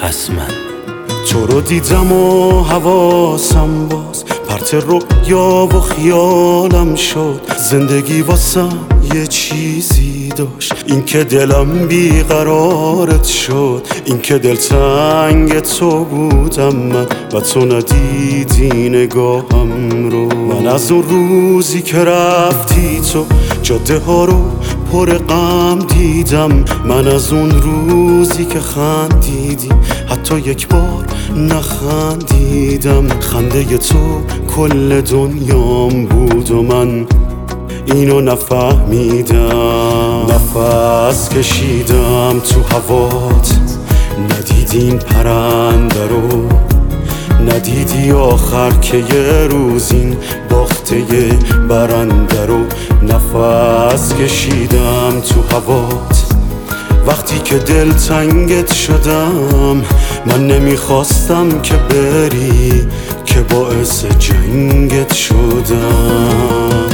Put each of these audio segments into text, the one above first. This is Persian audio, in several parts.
رسما. تو رو دیدم و حواسم باز پرت رؤیا و خیالم شد. زندگی واسم یه چیزی داشت، این که دلم بیقرارت شد، این که دلتنگ تو بودم من و تو ندیدی نگاهم رو. من از اون روزی که رفتی تو جاده ها رو پر غم دیدم. من از اون روزی که خندیدی حتی یک بار نخندیدم. خنده تو کل دنیام بود و من اینو نفهمیدم. نفس کشیدم تو هوات، ندیدی این پرنده رو، ندیدی آخر که یه روز این باخته یه برنده رو. نفس کشیدم تو هوات وقتی که دلتنگت شدم. من نمیخواستم که بری که باعث جنگت شدم.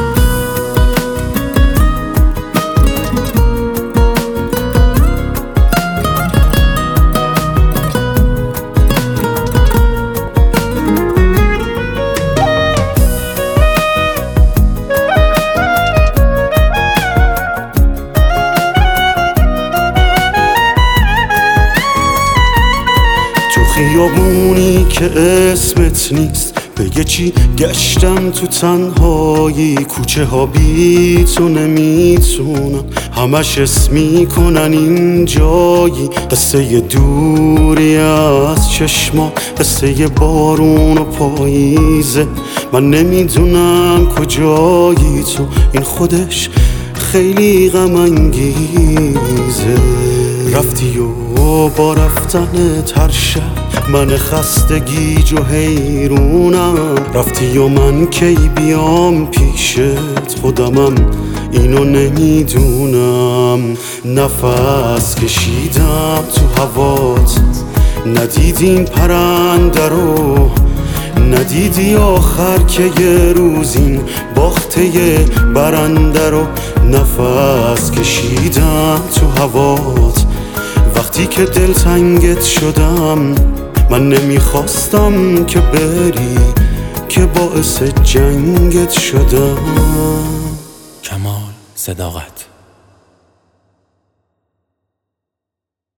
خیابونی که اسمت نیست بگه چی گشتم تو تنهایی. کوچه ها بی تو نمیتونن همش اسم میکنن این جایی. قصه ی دوری از چشما، قصه ی بارون و پاییزه. من نمیدونم کجایی تو، این خودش خیلی غم انگیزه. رفتی و با رفتنت هر شب من خستگیج و حیرونم. رفتی و من کی بیام پیشت خودمم اینو نمیدونم. نفس کشیدم تو هوات، ندیدی این پرنده رو، ندیدی آخر که یه روز این باخته یه برنده رو. نفس کشیدم تو هوات وقتی که دلتنگت شدم. من نمیخواستم که بری که باعث جنگت شدم. کمال صداقت.